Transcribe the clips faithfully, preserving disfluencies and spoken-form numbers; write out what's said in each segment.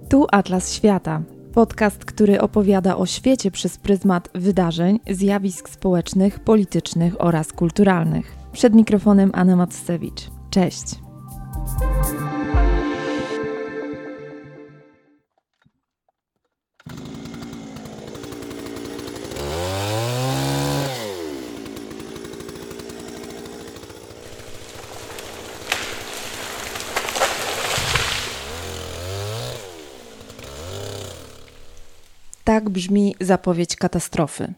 Tu Atlas Świata, podcast, który opowiada o świecie przez pryzmat wydarzeń, zjawisk społecznych, politycznych oraz kulturalnych. Przed mikrofonem Anna Macewicz. Cześć! Tak brzmi zapowiedź katastrofy.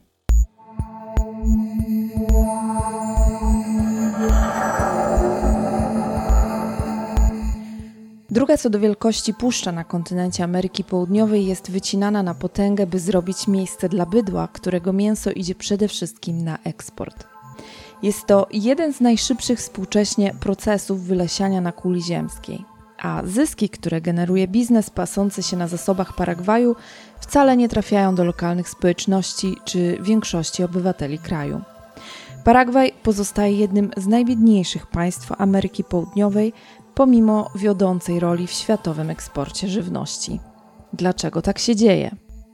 Druga co do wielkości puszcza na kontynencie Ameryki Południowej jest wycinana na potęgę, by zrobić miejsce dla bydła, którego mięso idzie przede wszystkim na eksport. Jest to jeden z najszybszych współcześnie procesów wylesiania na kuli ziemskiej. A zyski, które generuje biznes pasący się na zasobach Paragwaju, wcale nie trafiają do lokalnych społeczności czy większości obywateli kraju. Paragwaj pozostaje jednym z najbiedniejszych państw Ameryki Południowej, pomimo wiodącej roli w światowym eksporcie żywności. Dlaczego tak się dzieje?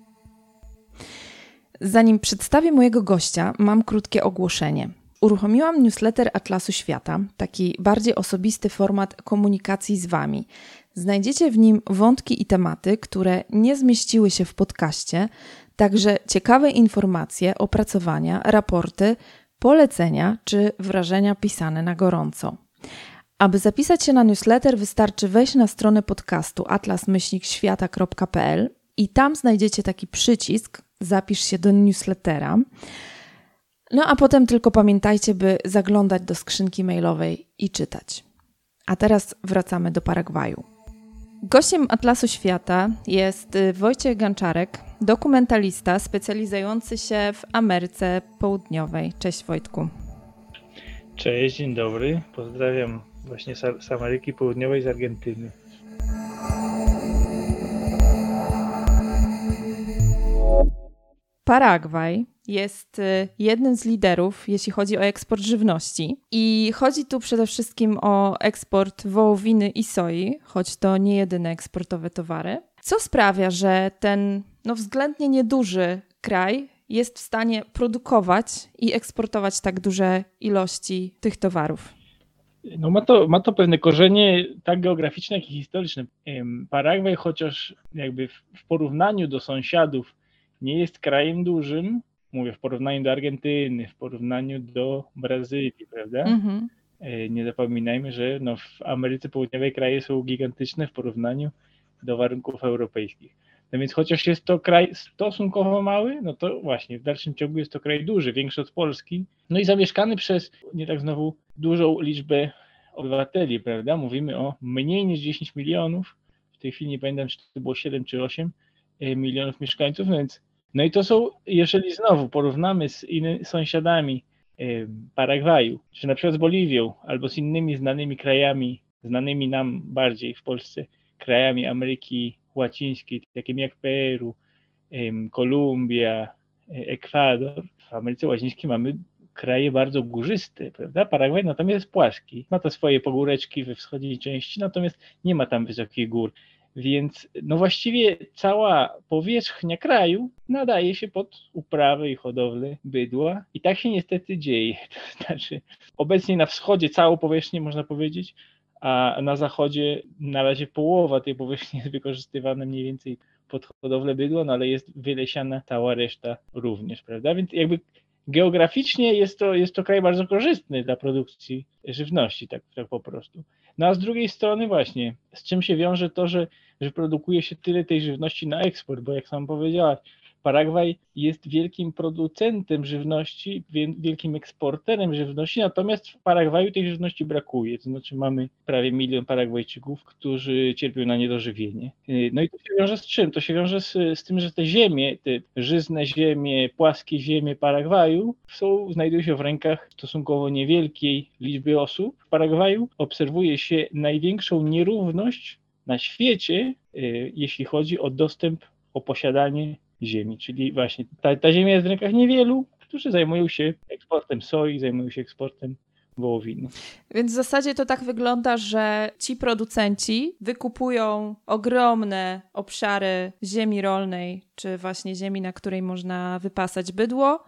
Zanim przedstawię mojego gościa, mam krótkie ogłoszenie. Uruchomiłam newsletter Atlasu Świata, taki bardziej osobisty format komunikacji z Wami. Znajdziecie w nim wątki i tematy, które nie zmieściły się w podcaście, także ciekawe informacje, opracowania, raporty, polecenia czy wrażenia pisane na gorąco. Aby zapisać się na newsletter, wystarczy wejść na stronę podcastu atlas myślnik świata kropka p l i tam znajdziecie taki przycisk „Zapisz się do newslettera”. No a potem tylko pamiętajcie, by zaglądać do skrzynki mailowej i czytać. A teraz wracamy do Paragwaju. Gościem Atlasu Świata jest Wojciech Ganczarek, dokumentalista specjalizujący się w Ameryce Południowej. Cześć Wojtku. Cześć, dzień dobry. Pozdrawiam właśnie z Ameryki Południowej, z Argentyny. Paragwaj jest jednym z liderów, jeśli chodzi o eksport żywności. I chodzi tu przede wszystkim o eksport wołowiny i soi, choć to nie jedyne eksportowe towary. Co sprawia, że ten no, względnie nieduży kraj jest w stanie produkować i eksportować tak duże ilości tych towarów? No ma to, ma to pewne korzenie tak geograficzne, jak i historyczne. Paragwaj, chociaż jakby w porównaniu do sąsiadów nie jest krajem dużym, mówię w porównaniu do Argentyny, w porównaniu do Brazylii, prawda? Mm-hmm. Nie zapominajmy, że no w Ameryce Południowej kraje są gigantyczne w porównaniu do warunków europejskich. No więc chociaż jest to kraj stosunkowo mały, no to właśnie w dalszym ciągu jest to kraj duży, większy od Polski, no i zamieszkany przez nie tak znowu dużą liczbę obywateli, prawda? Mówimy o mniej niż dziesięć milionów, w tej chwili nie pamiętam, czy to było siedem czy osiem milionów mieszkańców, no więc no i to są, jeżeli znowu porównamy z innymi sąsiadami y, Paragwaju, czy na przykład z Boliwią, albo z innymi znanymi krajami, znanymi nam bardziej w Polsce, krajami Ameryki Łacińskiej, takimi jak Peru, y, Kolumbia, y, Ekwador. W Ameryce Łacińskiej mamy kraje bardzo górzyste, prawda? Paragwaj natomiast jest płaski. Ma to swoje pogóreczki we wschodniej części, natomiast nie ma tam wysokich gór. Więc no właściwie cała powierzchnia kraju nadaje się pod uprawę i hodowlę bydła i tak się niestety dzieje. To znaczy obecnie na wschodzie całą powierzchnię można powiedzieć, a na zachodzie na razie połowa tej powierzchni jest wykorzystywana mniej więcej pod hodowlę bydła, no ale jest wylesiana cała reszta również, prawda? Więc jakby geograficznie jest to, jest to kraj bardzo korzystny dla produkcji żywności, tak, tak po prostu. No a z drugiej strony właśnie, z czym się wiąże to, że, że produkuje się tyle tej żywności na eksport, bo jak sam powiedziałaś, Paragwaj jest wielkim producentem żywności, wielkim eksporterem żywności, natomiast w Paragwaju tej żywności brakuje. To znaczy mamy prawie milion Paragwajczyków, którzy cierpią na niedożywienie. No i to się wiąże z czym? To się wiąże z, z tym, że te ziemie, te żyzne ziemie, płaskie ziemie Paragwaju są, znajdują się w rękach stosunkowo niewielkiej liczby osób. W Paragwaju obserwuje się największą nierówność na świecie, jeśli chodzi o dostęp, o posiadanie ziemi, czyli właśnie ta, ta ziemia jest w rękach niewielu, którzy zajmują się eksportem soi, zajmują się eksportem wołowiny. Więc w zasadzie to tak wygląda, że ci producenci wykupują ogromne obszary ziemi rolnej, czy właśnie ziemi, na której można wypasać bydło,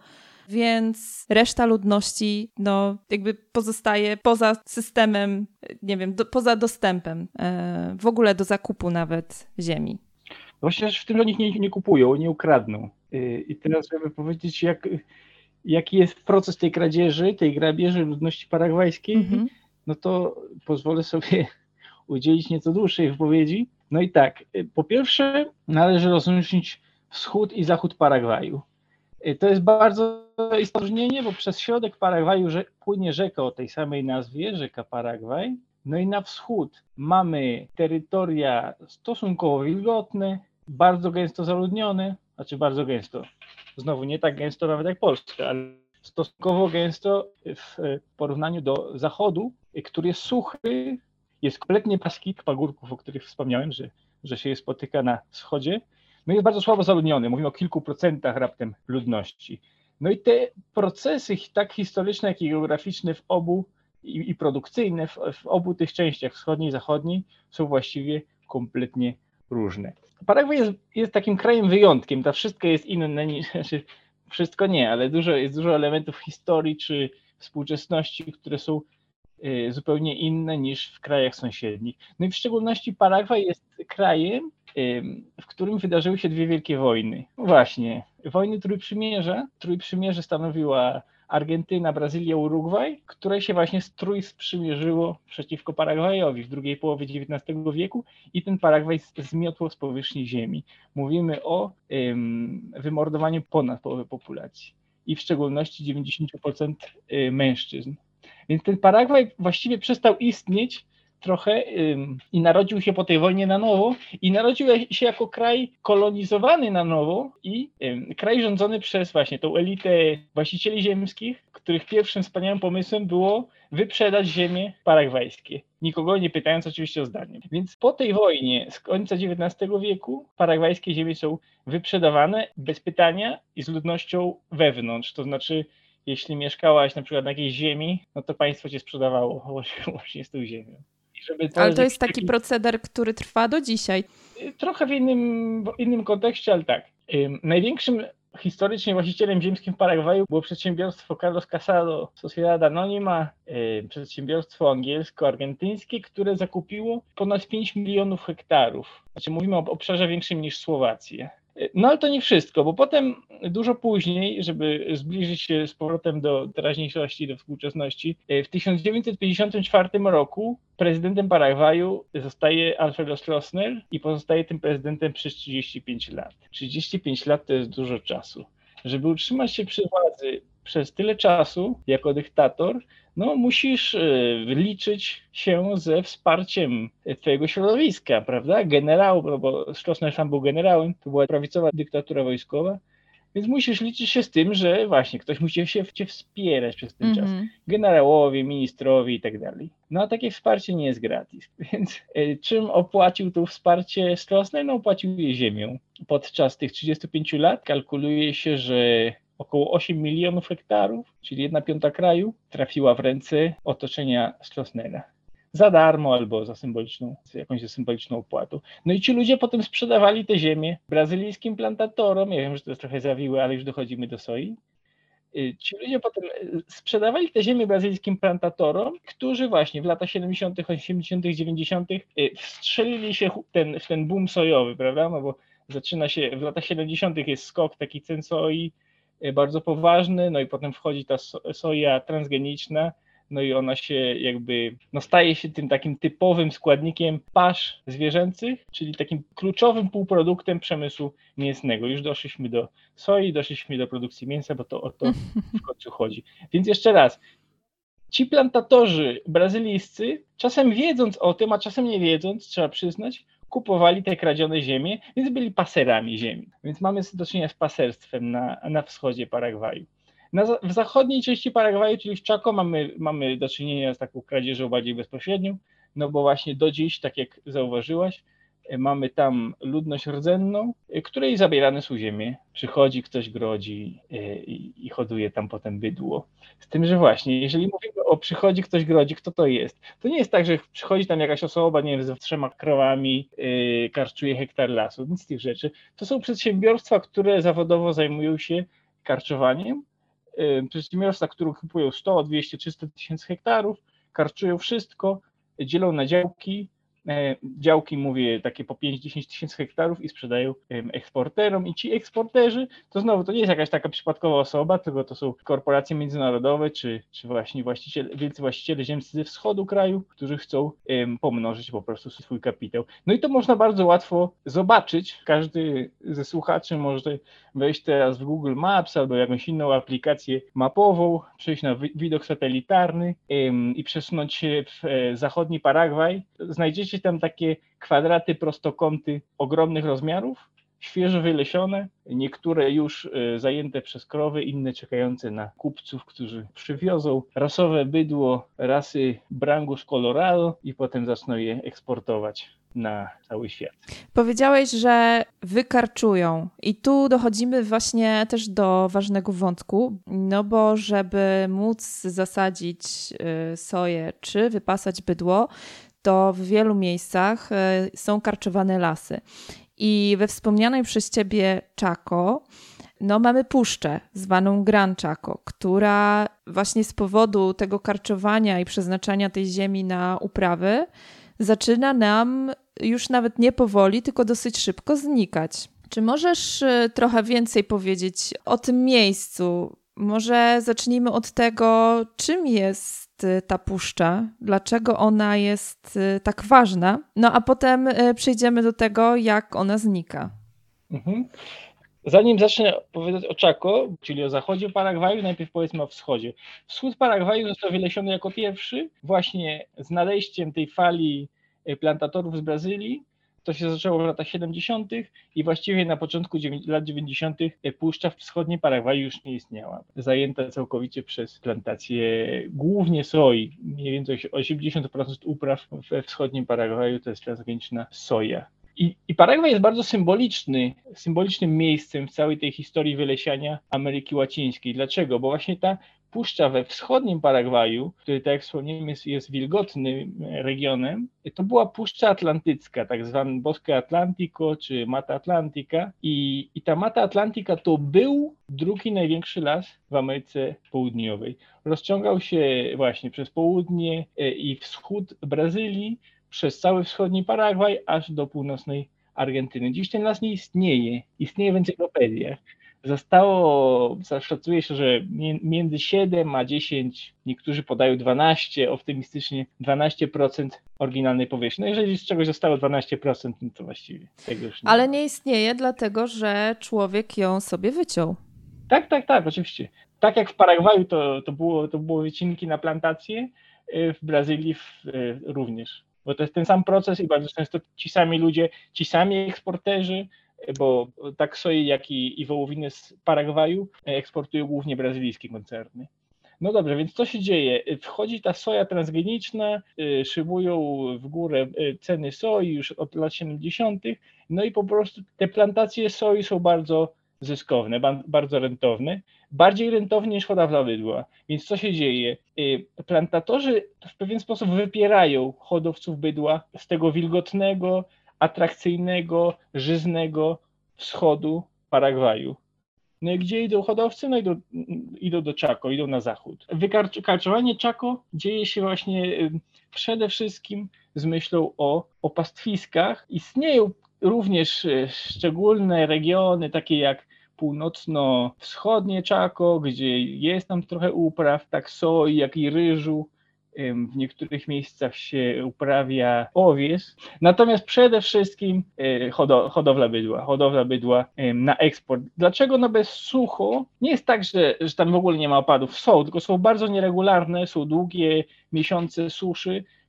więc reszta ludności no, jakby pozostaje poza systemem, nie wiem, do, poza dostępem e, w ogóle do zakupu nawet ziemi. Właśnie w tym, że oni nie, nie kupują, nie ukradną. I teraz żeby powiedzieć, jak, jaki jest proces tej kradzieży, tej grabieży ludności paragwajskiej, mm-hmm. no to pozwolę sobie udzielić nieco dłuższej wypowiedzi. No i tak, po pierwsze należy rozróżnić wschód i zachód Paragwaju. To jest bardzo istotne różnienie, bo przez środek Paragwaju że, płynie rzeka o tej samej nazwie, rzeka Paragwaj. No i na wschód mamy terytoria stosunkowo wilgotne, bardzo gęsto zaludnione, znaczy bardzo gęsto, znowu nie tak gęsto nawet jak Polska, ale stosunkowo gęsto w porównaniu do zachodu, który jest suchy, jest kompletnie płaski, pagórków, o których wspomniałem, że, że się je spotyka na wschodzie. No jest bardzo słabo zaludniony, mówimy o kilku procentach raptem ludności. No i te procesy tak historyczne, jak i geograficzne w obu i, i produkcyjne w, w obu tych częściach, wschodniej i zachodniej, są właściwie kompletnie różne. Paragwaj jest, jest takim krajem wyjątkiem, to wszystko jest inne niż, znaczy wszystko nie, ale dużo, jest dużo elementów historii czy współczesności, które są y, zupełnie inne niż w krajach sąsiednich. No i w szczególności Paragwaj jest krajem, y, w którym wydarzyły się dwie wielkie wojny. No właśnie, wojny Trójprzymierza. Trójprzymierze stanowiła Argentyna, Brazylia, Urugwaj, które się właśnie trójsprzymierzyło przeciwko Paragwajowi w drugiej połowie dziewiętnastego wieku i ten Paragwaj zmiotło z powierzchni ziemi. Mówimy o ym, wymordowaniu ponad połowy populacji i w szczególności dziewięćdziesiąt procent mężczyzn. Więc ten Paragwaj właściwie przestał istnieć trochę ym, i narodził się po tej wojnie na nowo i narodził się jako kraj kolonizowany na nowo i ym, kraj rządzony przez właśnie tą elitę właścicieli ziemskich, których pierwszym wspaniałym pomysłem było wyprzedać ziemie paragwajskie, nikogo nie pytając oczywiście o zdanie. Więc po tej wojnie z końca dziewiętnastego wieku paragwajskie ziemie są wyprzedawane bez pytania i z ludnością wewnątrz, to znaczy jeśli mieszkałaś na przykład na jakiejś ziemi, no to państwo cię sprzedawało właśnie z tą ziemią. To ale to jest taki, taki proceder, który trwa do dzisiaj. Trochę w innym, w innym kontekście, ale tak. Największym historycznie właścicielem ziemskim w Paragwaju było przedsiębiorstwo Carlos Casado Sociedad Anónima, przedsiębiorstwo angielsko-argentyńskie, które zakupiło ponad pięć milionów hektarów. Znaczy mówimy o obszarze większym niż Słowacja. No ale to nie wszystko, bo potem dużo później, żeby zbliżyć się z powrotem do teraźniejszości, do współczesności, w tysiąc dziewięćset pięćdziesiątym czwartym roku prezydentem Paragwaju zostaje Alfredo Stroessner i pozostaje tym prezydentem przez trzydzieści pięć lat. trzydzieści pięć lat to jest dużo czasu. Żeby utrzymać się przy władzy przez tyle czasu jako dyktator, no musisz y, liczyć się ze wsparciem twojego środowiska, prawda? Generał, bo Stroessner sam był generałem, to była prawicowa dyktatura wojskowa, więc musisz liczyć się z tym, że właśnie ktoś musi się cię wspierać przez ten mm-hmm. czas. Generałowie, ministrowie i tak dalej. No a takie wsparcie nie jest gratis. Więc y, czym opłacił to wsparcie Stroessner? No opłacił je ziemią. Podczas tych trzydziestu pięciu lat kalkuluje się, że około osiem milionów hektarów, czyli jedna piąta kraju, trafiła w ręce otoczenia Stroessnera. Za darmo albo za symboliczną, za jakąś symboliczną opłatą. No i ci ludzie potem sprzedawali te ziemię brazylijskim plantatorom. Ja wiem, że to jest trochę zawiłe, ale już dochodzimy do soi. Ci ludzie potem sprzedawali te ziemię brazylijskim plantatorom, którzy właśnie w latach siedemdziesiątych, osiemdziesiątych, dziewięćdziesiątych wstrzelili się w ten, w ten boom sojowy, prawda? No bo zaczyna się, w latach siedemdziesiątych jest skok taki cen soi bardzo poważny, no i potem wchodzi ta so, soja transgeniczna, no i ona się jakby, no staje się tym takim typowym składnikiem pasz zwierzęcych, czyli takim kluczowym półproduktem przemysłu mięsnego. Już doszliśmy do soi, doszliśmy do produkcji mięsa, bo to o to w końcu chodzi. Więc jeszcze raz, ci plantatorzy brazylijscy, czasem wiedząc o tym, a czasem nie wiedząc, trzeba przyznać, kupowali te kradzione ziemie, więc byli paserami ziemi. Więc mamy do czynienia z paserstwem na, na wschodzie Paragwaju. Na, w zachodniej części Paragwaju, czyli w Chaco, mamy, mamy do czynienia z taką kradzieżą bardziej bezpośrednią, no bo właśnie do dziś, tak jak zauważyłaś, mamy tam ludność rdzenną, której zabierane są ziemie. Przychodzi ktoś grodzi i, i hoduje tam potem bydło. Z tym, że właśnie, jeżeli mówimy o przychodzi ktoś grodzi, kto to jest? To nie jest tak, że przychodzi tam jakaś osoba, nie wiem, z trzema krowami, yy, karczuje hektar lasu, nic z tych rzeczy. To są przedsiębiorstwa, które zawodowo zajmują się karczowaniem. Yy, przedsiębiorstwa, które kupują sto, dwieście, trzysta tysięcy hektarów, karczują wszystko, dzielą na działki. Działki, mówię, takie po pięć do dziesięciu tysięcy hektarów i sprzedają eksporterom i ci eksporterzy, to znowu to nie jest jakaś taka przypadkowa osoba, tylko to są korporacje międzynarodowe, czy, czy właśnie właściciele, wielcy właściciele ziemscy ze wschodu kraju, którzy chcą um, pomnożyć po prostu swój kapitał. No i to można bardzo łatwo zobaczyć. Każdy ze słuchaczy może wejść teraz w Google Maps albo jakąś inną aplikację mapową, przejść na widok satelitarny um, i przesunąć się w e, zachodni Paragwaj. Znajdziecie tam takie kwadraty, prostokąty ogromnych rozmiarów, świeżo wylesione, niektóre już zajęte przez krowy, inne czekające na kupców, którzy przywiozą rasowe bydło rasy Brangus Colorado i potem zaczną je eksportować na cały świat. Powiedziałeś, że wykarczują i tu dochodzimy właśnie też do ważnego wątku, no bo żeby móc zasadzić soję czy wypasać bydło, to w wielu miejscach są karczowane lasy. I we wspomnianej przez ciebie Chaco, no mamy puszczę zwaną Gran Chaco, która właśnie z powodu tego karczowania i przeznaczania tej ziemi na uprawy zaczyna nam już nawet nie powoli, tylko dosyć szybko znikać. Czy możesz trochę więcej powiedzieć o tym miejscu? Może zacznijmy od tego, czym jest ta puszcza, dlaczego ona jest tak ważna, no a potem przejdziemy do tego, jak ona znika. Mhm. Zanim zacznę opowiadać o Chaco, czyli o zachodzie Paragwaju, najpierw powiedzmy o wschodzie. Wschód Paragwaju został wylesiony jako pierwszy właśnie z nadejściem tej fali plantatorów z Brazylii. To się zaczęło w latach siedemdziesiątych i właściwie na początku lat dziewięćdziesiątych puszcza w wschodnim Paragwaju już nie istniała. Zajęta całkowicie przez plantacje głównie soi. Mniej więcej osiemdziesiąt procent upraw we wschodnim Paragwaju to jest transgraniczna soja. I, I Paragwaj jest bardzo symboliczny, symbolicznym miejscem w całej tej historii wylesiania Ameryki Łacińskiej. Dlaczego? Bo właśnie ta puszcza we wschodnim Paragwaju, który, tak jak wspomniałem, jest, jest wilgotnym regionem, to była puszcza atlantycka, tak zwany Bosque Atlantico czy Mata Atlantica. I, I ta Mata Atlantica to był drugi największy las w Ameryce Południowej. Rozciągał się właśnie przez południe i wschód Brazylii, przez cały wschodni Paragwaj, aż do północnej Argentyny. Dziś ten las nie istnieje, istnieje w encyklopediach. Zostało, szacuje się, że między siedem a dziesięć, niektórzy podają dwanaście, optymistycznie dwanaście procent oryginalnej powierzchni. No jeżeli z czegoś zostało dwanaście procent, no to właściwie tego już nie Ale ma. nie istnieje dlatego, że człowiek ją sobie wyciął. Tak, tak, tak, oczywiście. Tak jak w Paragwaju to, to, było, to było wycinki na plantacje, w Brazylii również. Bo to jest ten sam proces i bardzo często ci sami ludzie, ci sami eksporterzy, bo tak soi, jak i, i wołowiny z Paragwaju eksportują głównie brazylijskie koncerny. No dobrze, więc co się dzieje? Wchodzi ta soja transgeniczna, szybują w górę ceny soi już od lat siedemdziesiątych, no i po prostu te plantacje soi są bardzo zyskowne, bardzo rentowne, bardziej rentowne niż hodowla bydła. Więc co się dzieje? Plantatorzy w pewien sposób wypierają hodowców bydła z tego wilgotnego, atrakcyjnego, żyznego wschodu Paragwaju. No i gdzie idą hodowcy? No idą, idą do Chaco, idą na zachód. Wykarczowanie Chaco dzieje się właśnie przede wszystkim z myślą o, o pastwiskach. Istnieją również szczególne regiony, takie jak północno-wschodnie Chaco, gdzie jest tam trochę upraw, tak soi, jak i ryżu. W niektórych miejscach się uprawia owies. Natomiast przede wszystkim hodowla bydła, hodowla bydła na eksport. Dlaczego? No bez sucho nie jest tak, że, że tam w ogóle nie ma opadów. Są, tylko są bardzo nieregularne, są długie miesiące suszy,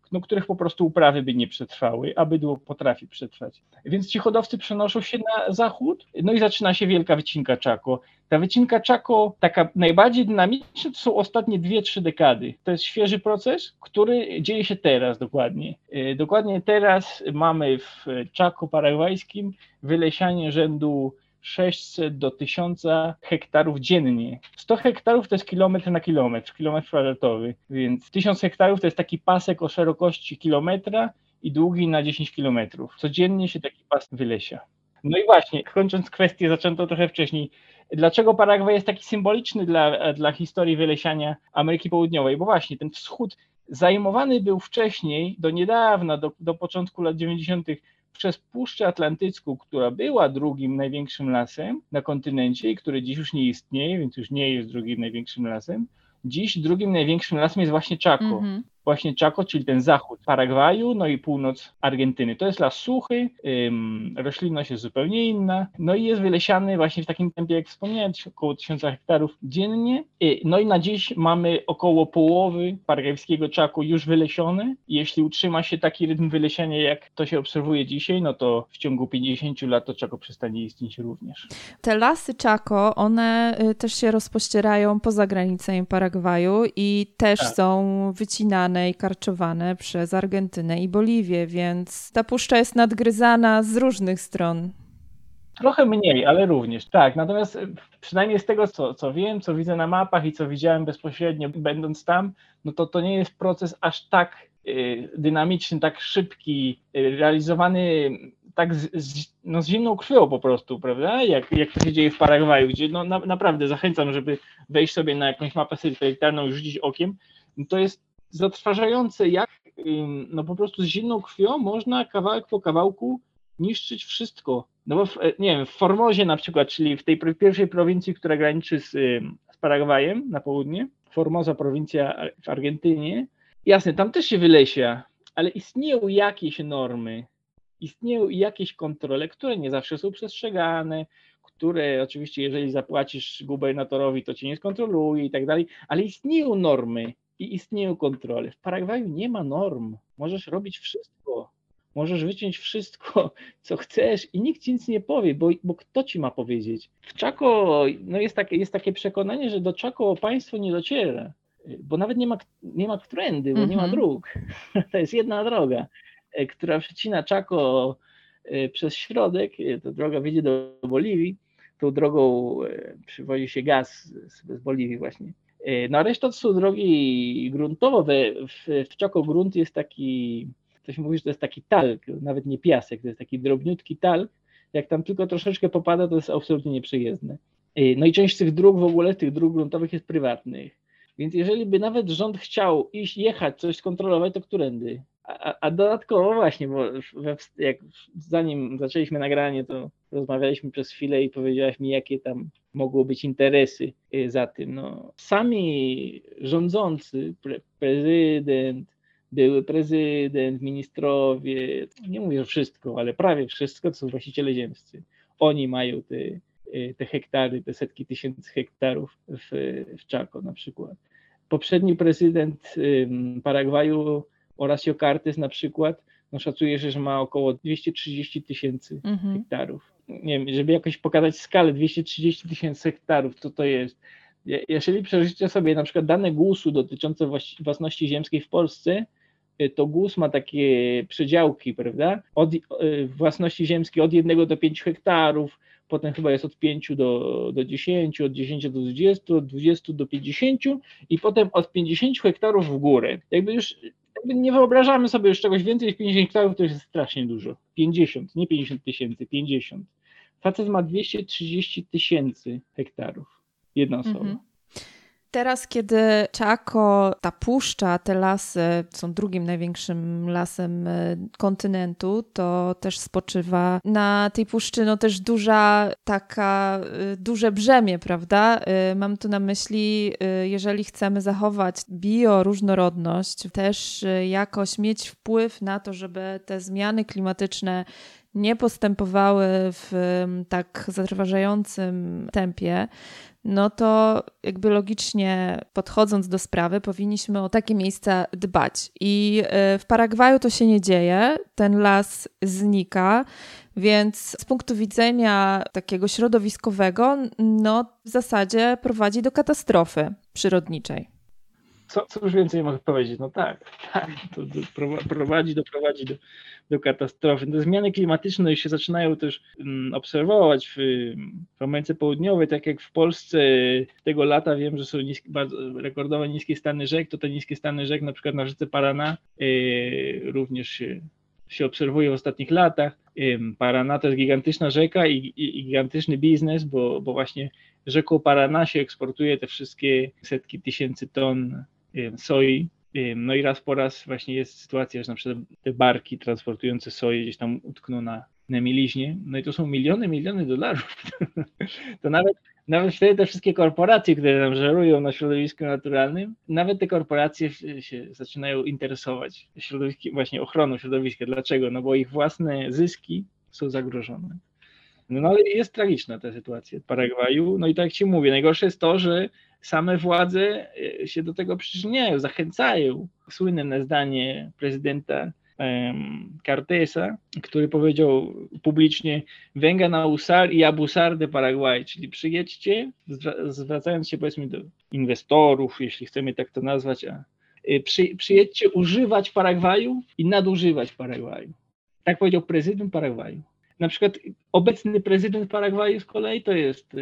no, których po prostu uprawy by nie przetrwały, a bydło potrafi przetrwać. Więc ci hodowcy przenoszą się na zachód, no i zaczyna się wielka wycinka Chaco. Ta wycinka Chaco, taka najbardziej dynamiczna, to są ostatnie dwie, trzy dekady. To jest świeży proces, który dzieje się teraz dokładnie. Dokładnie teraz mamy w Chaco paragwajskim wylesianie rzędu sześćset do tysiąca hektarów dziennie. sto hektarów to jest kilometr na kilometr, kilometr kwadratowy, więc tysiąc hektarów to jest taki pasek o szerokości kilometra i długi na dziesięć kilometrów. Codziennie się taki pas wylesia. No i właśnie, kończąc kwestię, zaczęto trochę wcześniej. Dlaczego Paragwaj jest taki symboliczny dla, dla historii wylesiania Ameryki Południowej? Bo właśnie ten wschód zajmowany był wcześniej, do niedawna, do, do początku lat dziewięćdziesiątych, przez Puszczę Atlantycką, która była drugim największym lasem na kontynencie i który dziś już nie istnieje, więc już nie jest drugim największym lasem. Dziś drugim największym lasem jest właśnie Chaco. Mm-hmm. Właśnie Chaco, czyli ten zachód Paragwaju, no i północ Argentyny. To jest las suchy, ym, roślinność jest zupełnie inna, no i jest wylesiany właśnie w takim tempie, jak wspomniałem, około tysiąca hektarów dziennie. Yy, no i na dziś mamy około połowy paragwajskiego Chaco już wylesione. Jeśli utrzyma się taki rytm wylesiania, jak to się obserwuje dzisiaj, no to w ciągu pięćdziesięciu lat to Chaco przestanie istnieć również. Te lasy Chaco, one też się rozpościerają poza granicami Paragwaju i też tak. są wycinane i karczowane przez Argentynę i Boliwię, więc ta puszcza jest nadgryzana z różnych stron. Trochę mniej, ale również, tak. Natomiast przynajmniej z tego, co, co wiem, co widzę na mapach i co widziałem bezpośrednio będąc tam, no to to nie jest proces aż tak y, dynamiczny, tak szybki, y, realizowany tak z, z, no z zimną krwią po prostu, prawda? Jak, jak to się dzieje w Paragwaju, gdzie no na, naprawdę zachęcam, żeby wejść sobie na jakąś mapę satelitarną i rzucić okiem. No to jest zatrważające, jak no po prostu z zimną krwią można kawałek po kawałku niszczyć wszystko. No bo w, nie wiem, w Formosie na przykład, czyli w tej pierwszej prowincji, która graniczy z, z Paragwajem na południe, Formosa prowincja w Argentynie, jasne, tam też się wylesia, ale istnieją jakieś normy, istnieją jakieś kontrole, które nie zawsze są przestrzegane, które oczywiście jeżeli zapłacisz gubernatorowi, to cię nie skontroluje i tak dalej, ale istnieją normy i istnieją kontrole. W Paragwaju nie ma norm. Możesz robić wszystko. Możesz wyciąć wszystko, co chcesz i nikt ci nic nie powie, bo, bo kto ci ma powiedzieć? W Chaco no jest, takie, jest takie przekonanie, że do Chaco państwo nie dociera, bo nawet nie ma, nie ma którędy, bo mm-hmm. nie ma dróg. To jest jedna droga, która przecina Chaco przez środek. Ta droga wiedzie do Boliwii. Tą drogą przywozi się gaz z, z Boliwii właśnie. No a reszta to są drogi gruntowe. W, w Chaco grunt jest taki, to się mówi, że to jest taki talk, nawet nie piasek, to jest taki drobniutki talk. Jak tam tylko troszeczkę popada, to jest absolutnie nieprzejezdne. No i część z tych dróg w ogóle, tych dróg gruntowych jest prywatnych. Więc jeżeli by nawet rząd chciał iść, jechać, coś skontrolować, to którędy? A, a dodatkowo właśnie, bo we, jak zanim zaczęliśmy nagranie, to rozmawialiśmy przez chwilę i powiedziałaś mi, jakie tam mogły być interesy za tym. No, sami rządzący, pre, prezydent, były prezydent, ministrowie, nie mówię wszystko, ale prawie wszystko, to są właściciele ziemscy. Oni mają te, te hektary, te setki tysięcy hektarów w, w Chaco na przykład. Poprzedni prezydent Paragwaju, Horacio Cartes na przykład, no szacuje się, że ma około dwieście trzydzieści tysięcy mm-hmm. hektarów. Nie wiem, żeby jakoś pokazać skalę, dwieście trzydzieści tysięcy hektarów, co to jest. Jeżeli przeżycie sobie na przykład dane głusu dotyczące własności ziemskiej w Polsce, to GUS ma takie przedziałki, prawda? Od własności ziemskiej od jednego do pięciu hektarów, potem chyba jest od pięciu do, do dziesięciu, od dziesięciu do dwudziestu, od dwudziestu do pięćdziesięciu i potem od pięćdziesięciu hektarów w górę. Jakby już jakby nie wyobrażamy sobie już czegoś więcej niż pięćdziesiąt hektarów, to już jest strasznie dużo. pięćdziesiąt, nie pięćdziesiąt tysięcy, pięćdziesiąt. Facet ma dwieście trzydzieści tysięcy hektarów. Jedna osoba. Mhm. Teraz, kiedy Chaco, ta puszcza, te lasy są drugim największym lasem kontynentu, to też spoczywa na tej puszczy no też duża taka, duże brzemię, prawda? Mam tu na myśli, jeżeli chcemy zachować bioróżnorodność, też jakoś mieć wpływ na to, żeby te zmiany klimatyczne nie postępowały w tak zatrważającym tempie, no to jakby logicznie podchodząc do sprawy powinniśmy o takie miejsca dbać. I w Paragwaju to się nie dzieje, ten las znika, więc z punktu widzenia takiego środowiskowego, no w zasadzie prowadzi do katastrofy przyrodniczej. Co, co już więcej mogę powiedzieć? No tak, tak, to prowadzi, doprowadzi do, do katastrofy. Te zmiany klimatyczne już się zaczynają też um, obserwować w, w Ameryce Południowej, tak jak w Polsce tego lata wiem, że są niskie, bardzo rekordowo niskie stany rzek, to te niskie stany rzek na przykład na rzece Paraná yy, również się, się obserwuje w ostatnich latach. Yy, Paraná to jest gigantyczna rzeka i, i, i gigantyczny biznes, bo, bo właśnie rzeką Paraná się eksportuje te wszystkie setki tysięcy ton soi. No i raz po raz właśnie jest sytuacja, że na przykład te barki transportujące soję gdzieś tam utkną na, na mieliźnie. No i to są miliony, miliony dolarów. To nawet, nawet wtedy te wszystkie korporacje, które nam żerują na środowisku naturalnym, nawet te korporacje się zaczynają interesować środowiskiem, właśnie ochroną środowiska. Dlaczego? No bo ich własne zyski są zagrożone. No ale jest tragiczna ta sytuacja w Paragwaju. No i tak jak ci mówię, najgorsze jest to, że same władze się do tego przyczyniają, zachęcają. Słynne zdanie prezydenta um, Cartesa, który powiedział publicznie: venga na usar y abusar de Paraguay, czyli przyjedźcie, zwracając się powiedzmy do inwestorów, jeśli chcemy tak to nazwać, a przy, przyjedźcie używać Paragwaju i nadużywać Paragwaju. Tak powiedział prezydent Paragwaju. Na przykład obecny prezydent Paragwaju z kolei to jest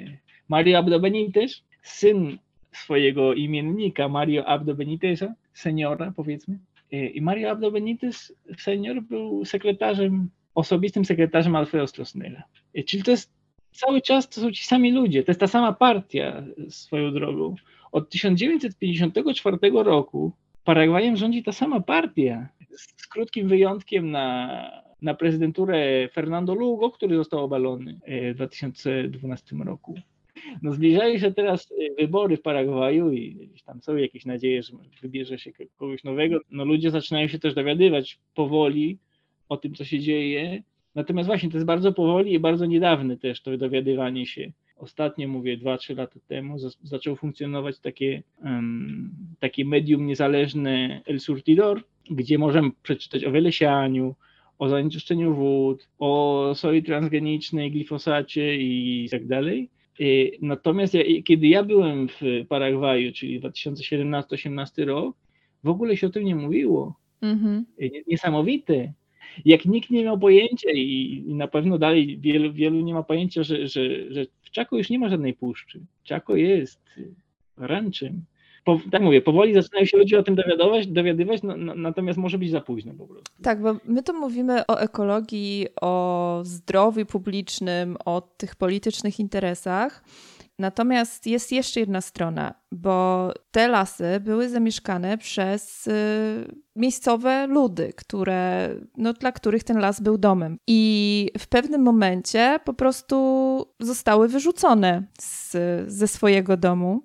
Mario Abdo Benitez, syn swojego imiennika Mario Abdo Beniteza, seniora powiedzmy. I Mario Abdo Benitez senior był sekretarzem, osobistym sekretarzem Alfredo Stroessnera. Czyli to jest cały czas, to są ci sami ludzie, to jest ta sama partia swoją drogą. Od tysiąc dziewięćset pięćdziesiątego czwartego roku Paragwajem rządzi ta sama partia, z krótkim wyjątkiem na na prezydenturę Fernando Lugo, który został obalony w dwa tysiące dwunastym roku. No zbliżają się teraz wybory w Paragwaju i tam są jakieś nadzieje, że wybierze się kogoś nowego. No ludzie zaczynają się też dowiadywać powoli o tym, co się dzieje. Natomiast właśnie to jest bardzo powoli i bardzo niedawne też to dowiadywanie się. Ostatnio, mówię, dwa trzy lata temu zaczęło funkcjonować takie, um, takie medium niezależne El Surtidor, gdzie możemy przeczytać o wylesianiu, o zanieczyszczeniu wód, o soi transgenicznej, glifosacie i tak dalej. Natomiast ja, kiedy ja byłem w Paragwaju, czyli dwa tysiące siedemnasty osiemnasty rok, w ogóle się o tym nie mówiło. Mm-hmm. Niesamowite. Jak nikt nie miał pojęcia i, i na pewno dalej wielu, wielu nie ma pojęcia, że, że, że w Chaco już nie ma żadnej puszczy. Chaco jest ranczem. Po, tak mówię, powoli zaczynają się ludzie o tym dowiadywać, dowiadywać no, no, natomiast może być za późno po prostu. Tak, bo my tu mówimy o ekologii, o zdrowiu publicznym, o tych politycznych interesach. Natomiast jest jeszcze jedna strona, bo te lasy były zamieszkane przez y, miejscowe ludy, które, no, dla których ten las był domem. I w pewnym momencie po prostu zostały wyrzucone z, ze swojego domu.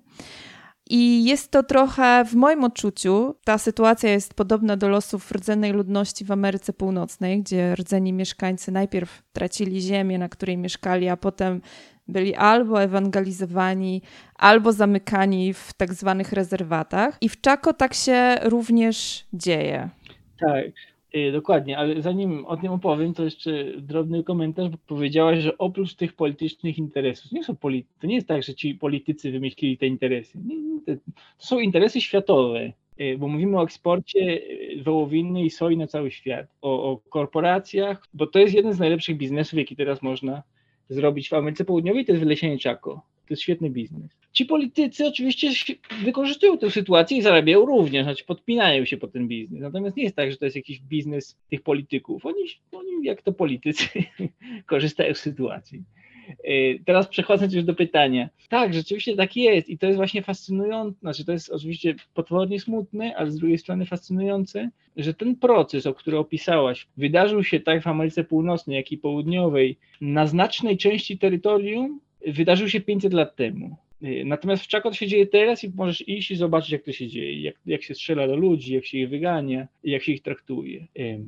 I jest to trochę, w moim odczuciu, ta sytuacja jest podobna do losów rdzennej ludności w Ameryce Północnej, gdzie rdzeni mieszkańcy najpierw tracili ziemię, na której mieszkali, a potem byli albo ewangelizowani, albo zamykani w tak zwanych rezerwatach. I w Chaco tak się również dzieje. Tak, dokładnie, ale zanim o tym opowiem, to jeszcze drobny komentarz, bo powiedziałaś, że oprócz tych politycznych interesów, nie są polity- to nie jest tak, że ci politycy wymyślili te interesy. Nie, nie, to są interesy światowe, bo mówimy o eksporcie wołowiny i soi na cały świat, o, o korporacjach, bo to jest jeden z najlepszych biznesów, jaki teraz można zrobić w Ameryce Południowej, to jest wylesianie Chaco. To jest świetny biznes. Ci politycy oczywiście wykorzystują tę sytuację i zarabiają również, znaczy podpinają się pod ten biznes. Natomiast nie jest tak, że to jest jakiś biznes tych polityków. Oni, oni jak to politycy, korzystają z sytuacji. Teraz przechodząc już do pytania. Tak, rzeczywiście tak jest i to jest właśnie fascynujące, znaczy to jest oczywiście potwornie smutne, ale z drugiej strony fascynujące, że ten proces, o który opisałaś, wydarzył się tak w Ameryce Północnej, jak i Południowej, na znacznej części terytorium, wydarzył się pięćset lat temu. Natomiast w Chaco to się dzieje teraz i możesz iść i zobaczyć, jak to się dzieje, jak, jak się strzela do ludzi, jak się ich wygania, jak się ich traktuje.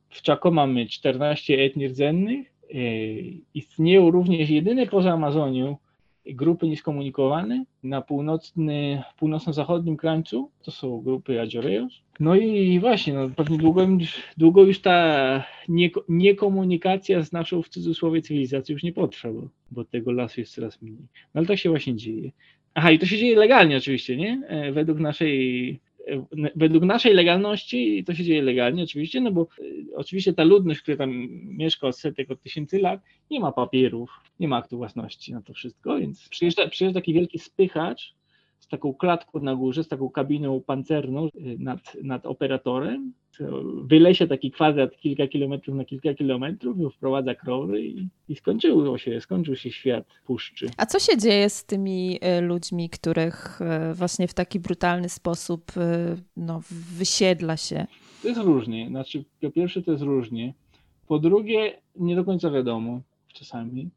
W Chaco mamy czternaście etni rdzennych. Istnieją również jedyne poza Amazonią grupy nieskomunikowane na północny, północno-zachodnim krańcu, to są grupy Adziorejos. No i właśnie, no, pewnie długo, długo już ta nie, niekomunikacja z naszą w cudzysłowie cywilizacją już nie potrwa, bo, bo tego lasu jest coraz mniej. No ale tak się właśnie dzieje. Aha, i to się dzieje legalnie oczywiście, nie? Według naszej Według naszej legalności to się dzieje legalnie oczywiście, no bo y, oczywiście ta ludność, która tam mieszka od setek, od tysięcy lat, nie ma papierów, nie ma aktu własności na to wszystko, więc przyjeżdża, przyjeżdża taki wielki spychacz z taką klatką na górze, z taką kabiną pancerną y, nad, nad operatorem, wylesie taki kwadrat kilka kilometrów na kilka kilometrów, wprowadza krowy i, i skończyło się, skończył się świat puszczy. A co się dzieje z tymi ludźmi, których właśnie w taki brutalny sposób no, wysiedla się? To jest różnie. Znaczy, po pierwsze to jest różnie. Po drugie, nie do końca wiadomo czasami.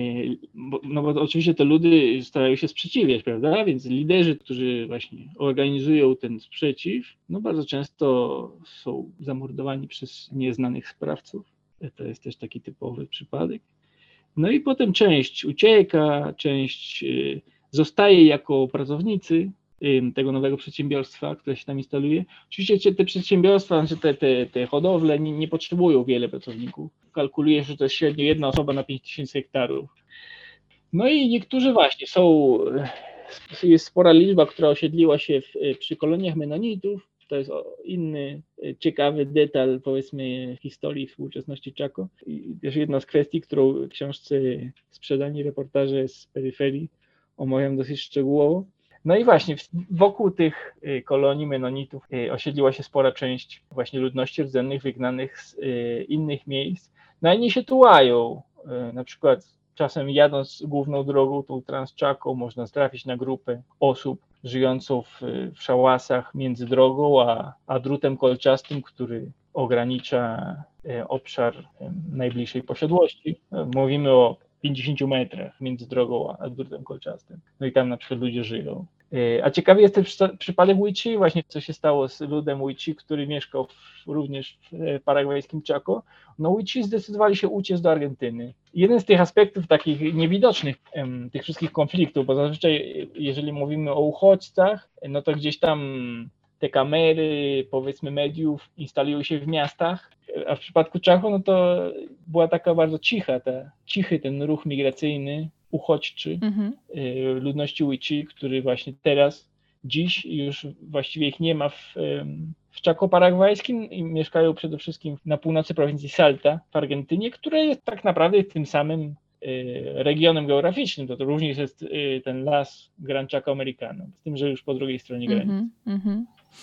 No bo oczywiście te ludy starają się sprzeciwiać, prawda? Więc liderzy, którzy właśnie organizują ten sprzeciw, no bardzo często są zamordowani przez nieznanych sprawców. To jest też taki typowy przypadek. No i potem część ucieka, część zostaje jako pracownicy tego nowego przedsiębiorstwa, które się tam instaluje. Oczywiście te przedsiębiorstwa, znaczy te, te, te hodowle nie, nie potrzebują wiele pracowników. Kalkuluje, że to jest średnio jedna osoba na pięć tysięcy hektarów. No i niektórzy właśnie są, jest spora liczba, która osiedliła się w, przy koloniach Menonitów. To jest inny ciekawy detal, powiedzmy, historii współczesności Chaco. I też jedna z kwestii, którą w książce Sprzedani reportaże z peryferii omawiam dosyć szczegółowo. No i właśnie wokół tych kolonii Menonitów osiedliła się spora część właśnie ludności rdzennych wygnanych z innych miejsc. No i oni się tułają. Na przykład czasem jadąc główną drogą, tą Trans-Chaco, można trafić na grupę osób żyjącą w, w szałasach między drogą a, a drutem kolczastym, który ogranicza obszar najbliższej posiadłości. Mówimy o pięćdziesięciu metrach między drogą a drutem kolczastym. No i tam na przykład ludzie żyją. A ciekawy jest ten przypadek Huichi, właśnie co się stało z ludem Huichi, który mieszkał w, również w paragwajskim Chaco. No Huichi zdecydowali się uciec do Argentyny. Jeden z tych aspektów takich niewidocznych em, tych wszystkich konfliktów, bo zazwyczaj jeżeli mówimy o uchodźcach, no to gdzieś tam te kamery, powiedzmy mediów instalują się w miastach, a w przypadku Chaco no to była taka bardzo cicha, ta, cichy ten ruch migracyjny, uchodźczy mhm. ludności Huichi, który właśnie teraz, dziś już właściwie ich nie ma w, w Chaco paragwajskim i mieszkają przede wszystkim na północy prowincji Salta w Argentynie, która jest tak naprawdę tym samym regionem geograficznym. To, to również jest ten las Gran Chaco Americano, z tym, że już po drugiej stronie granicy. Mm-hmm.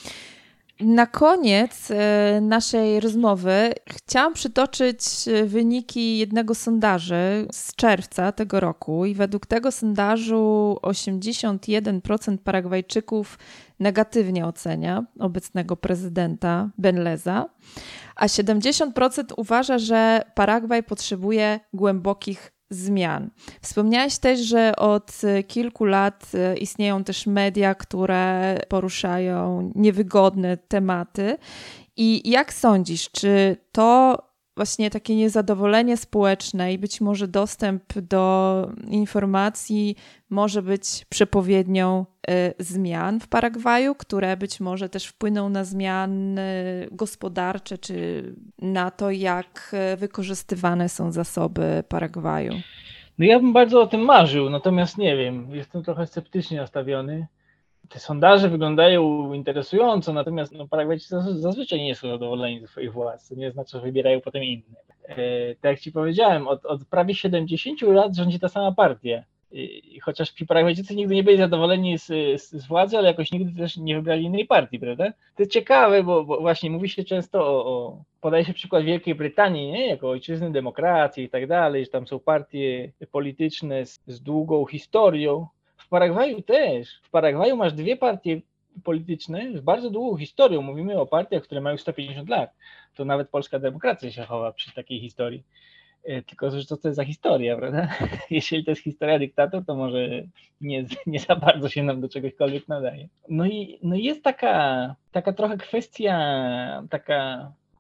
Na koniec naszej rozmowy chciałam przytoczyć wyniki jednego sondażu z czerwca tego roku i według tego sondażu osiemdziesiąt jeden procent Paragwajczyków negatywnie ocenia obecnego prezydenta Benleza, a siedemdziesiąt procent uważa, że Paragwaj potrzebuje głębokich zmian. Wspomniałaś też, że od kilku lat istnieją też media, które poruszają niewygodne tematy. I jak sądzisz, czy to właśnie takie niezadowolenie społeczne i być może dostęp do informacji może być przepowiednią y, zmian w Paragwaju, które być może też wpłyną na zmiany gospodarcze, czy na to, jak wykorzystywane są zasoby Paragwaju? No ja bym bardzo o tym marzył, natomiast nie wiem, jestem trochę sceptycznie nastawiony. Te sondaże wyglądają interesująco, natomiast no, Paragwajczycy zazwyczaj nie są zadowoleni ze swoich władz, to nie znaczy, że wybierają potem inne. E, tak jak ci powiedziałem, od, od prawie siedemdziesięciu lat rządzi ta sama partia. I, chociaż ci Paragwajczycy nigdy nie byli zadowoleni z, z, z władzy, ale jakoś nigdy też nie wybrali innej partii, prawda? To jest ciekawe, bo, bo właśnie mówi się często o, o podaje się przykład Wielkiej Brytanii, nie? Jako ojczyzny demokracji i tak dalej, że tam są partie polityczne z, z długą historią. W Paragwaju też. W Paragwaju masz dwie partie polityczne z bardzo długą historią. Mówimy o partiach, które mają sto pięćdziesiąt lat. To nawet polska demokracja się chowa przy takiej historii. Tylko, że co to jest za historia, prawda? Jeśli to jest historia dyktator, to może nie, nie za bardzo się nam do czegośkolwiek nadaje. No i no jest taka, taka trochę kwestia taka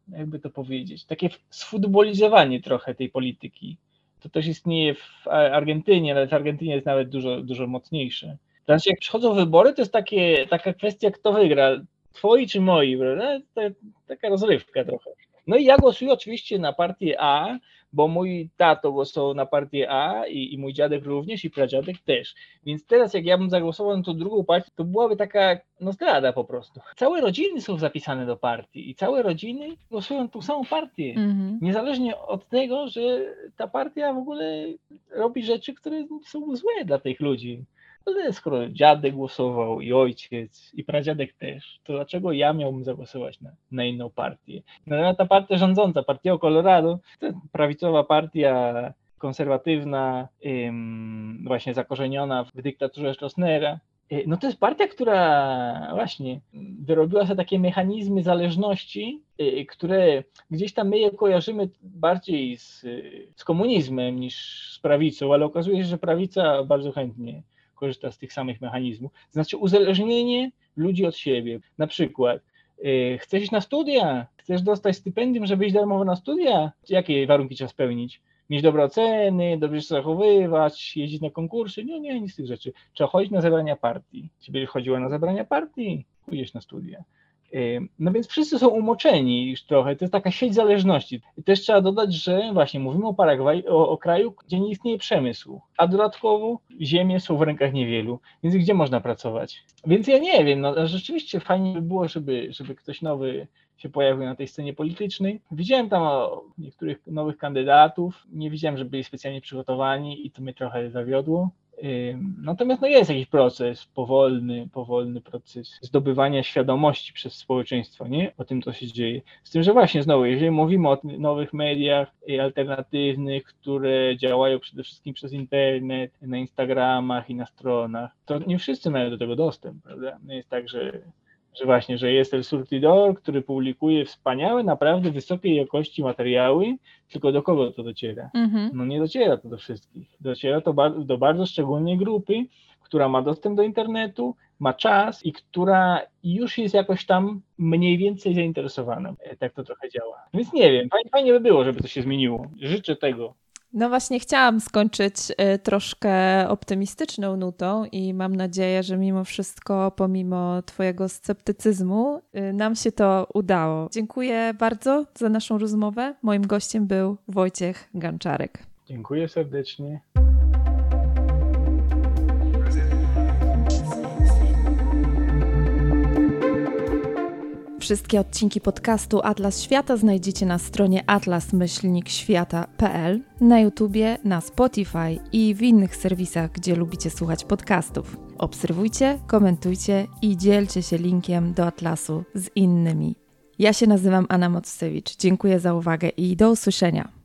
jakby to powiedzieć, takie sfutbolizowanie trochę tej polityki. To też istnieje w Argentynie, ale w Argentynie jest nawet dużo, dużo mocniejsze. Znaczy jak przychodzą wybory, to jest takie, taka kwestia, kto wygra, twoi czy moi, prawda? To, taka rozrywka trochę. No i ja głosuję oczywiście na partię A, bo mój tato głosował na partię A i, i mój dziadek również i pradziadek też. Więc teraz jak ja bym zagłosował na tą drugą partię, to byłaby taka no zdrada po prostu. Całe rodziny są zapisane do partii i całe rodziny głosują na tą samą partię. Mm-hmm. Niezależnie od tego, że ta partia w ogóle robi rzeczy, które są złe dla tych ludzi. No, skoro dziadek głosował i ojciec i pradziadek też, to dlaczego ja miałbym zagłosować na, na inną partię? No, ta partia rządząca, Partido Colorado, to prawicowa partia konserwatywna, ym, właśnie zakorzeniona w dyktaturze Stroessnera. No to jest partia, która właśnie wyrobiła sobie takie mechanizmy zależności, które gdzieś tam my je kojarzymy bardziej z, z komunizmem niż z prawicą, ale okazuje się, że prawica bardzo chętnie korzysta z tych samych mechanizmów. Znaczy uzależnienie ludzi od siebie. Na przykład yy, chcesz iść na studia, chcesz dostać stypendium, żeby iść darmowo na studia? Jakie warunki trzeba spełnić? Mieć dobre oceny, dobrze się zachowywać, jeździć na konkursy? Nie, nie, nic z tych rzeczy. Trzeba chodzić na zebrania partii. Jeśli będziesz chodziła na zebrania partii, pójdziesz na studia. No więc wszyscy są umoczeni już trochę, to jest taka sieć zależności. I też trzeba dodać, że właśnie mówimy o Paragwaju, o, o kraju, gdzie nie istnieje przemysł, a dodatkowo ziemie są w rękach niewielu, więc gdzie można pracować? Więc ja nie wiem, no rzeczywiście fajnie by było, żeby, żeby ktoś nowy się pojawił na tej scenie politycznej. Widziałem tam o niektórych nowych kandydatów, nie widziałem, że byli specjalnie przygotowani i to mnie trochę zawiodło. Natomiast no jest jakiś proces, powolny, powolny proces zdobywania świadomości przez społeczeństwo, nie? O tym, co się dzieje. Z tym, że właśnie znowu, jeżeli mówimy o nowych mediach alternatywnych, które działają przede wszystkim przez internet, na Instagramach i na stronach, to nie wszyscy mają do tego dostęp, prawda? No jest tak, że że właśnie, że jest El Surtidor, który publikuje wspaniałe, naprawdę wysokiej jakości materiały, tylko do kogo to dociera? Mm-hmm. No nie dociera to do wszystkich. Dociera to bar- do bardzo szczególnej grupy, która ma dostęp do internetu, ma czas i która już jest jakoś tam mniej więcej zainteresowana. Tak to trochę działa. Więc nie wiem, fajnie, fajnie by było, żeby to się zmieniło. Życzę tego. No właśnie chciałam skończyć troszkę optymistyczną nutą i mam nadzieję, że mimo wszystko, pomimo twojego sceptycyzmu, nam się to udało. Dziękuję bardzo za naszą rozmowę. Moim gościem był Wojciech Ganczarek. Dziękuję serdecznie. Wszystkie odcinki podcastu Atlas Świata znajdziecie na stronie atlas myślnik świata kropka p l, na YouTubie, na Spotify i w innych serwisach, gdzie lubicie słuchać podcastów. Obserwujcie, komentujcie i dzielcie się linkiem do Atlasu z innymi. Ja się nazywam Anna Mockiewicz. Dziękuję za uwagę i do usłyszenia.